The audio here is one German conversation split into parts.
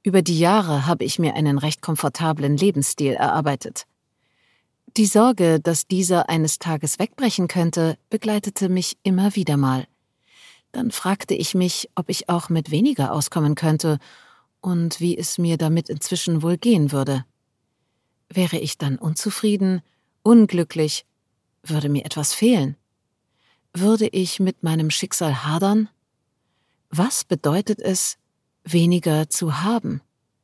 Über die Jahre habe ich mir einen recht komfortablen Lebensstil erarbeitet. Die Sorge, dass dieser eines Tages wegbrechen könnte, begleitete mich immer wieder mal. Dann fragte ich mich, ob ich auch mit weniger auskommen könnte und wie es mir damit inzwischen wohl gehen würde. Wäre ich dann unzufrieden, unglücklich? Würde mir etwas fehlen? Würde ich mit meinem Schicksal hadern? Was bedeutet es, weniger zu haben?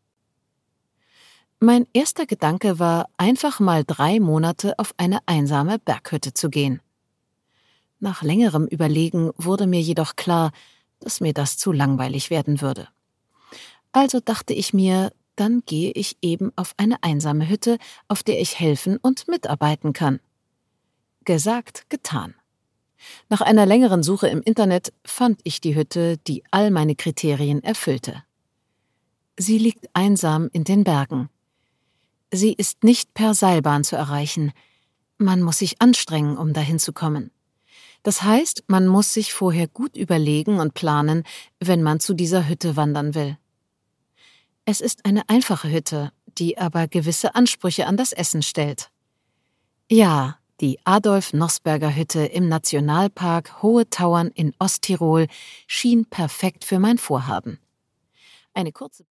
Mein erster Gedanke war, einfach mal 3 Monate auf eine einsame Berghütte zu gehen. Nach längerem Überlegen wurde mir jedoch klar, dass mir das zu langweilig werden würde. Also dachte ich mir, dann gehe ich eben auf eine einsame Hütte, auf der ich helfen und mitarbeiten kann. Gesagt, getan. Nach einer längeren Suche im Internet fand ich die Hütte, die all meine Kriterien erfüllte. Sie liegt einsam in den Bergen. Sie ist nicht per Seilbahn zu erreichen. Man muss sich anstrengen, um dahin zu kommen. Das heißt, man muss sich vorher gut überlegen und planen, wenn man zu dieser Hütte wandern will. Es ist eine einfache Hütte, die aber gewisse Ansprüche an das Essen stellt. Ja, die Adolf-Noßberger-Hütte im Nationalpark Hohe Tauern in Osttirol schien perfekt für mein Vorhaben. Eine kurze